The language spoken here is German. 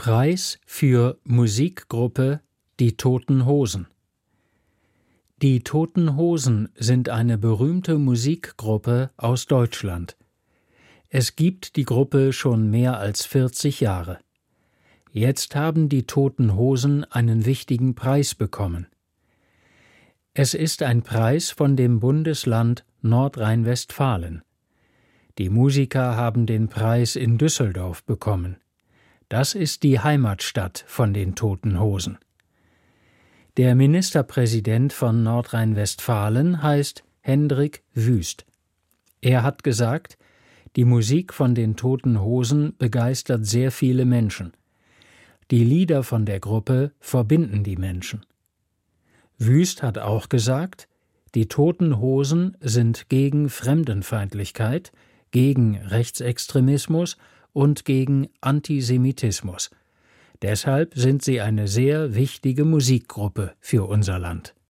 Preis für Musikgruppe Die Toten Hosen. Die Toten Hosen sind eine berühmte Musikgruppe aus Deutschland. Es gibt die Gruppe schon mehr als 40 Jahre. Jetzt haben die Toten Hosen einen wichtigen Preis bekommen. Es ist ein Preis von dem Bundesland Nordrhein-Westfalen. Die Musiker haben den Preis in Düsseldorf bekommen. Das ist die Heimatstadt von den Toten Hosen. Der Ministerpräsident von Nordrhein-Westfalen heißt Hendrik Wüst. Er hat gesagt, die Musik von den Toten Hosen begeistert sehr viele Menschen. Die Lieder von der Gruppe verbinden die Menschen. Wüst hat auch gesagt, die Toten Hosen sind gegen Fremdenfeindlichkeit, gegen Rechtsextremismus und gegen Antisemitismus. Deshalb sind sie eine sehr wichtige Musikgruppe für unser Land.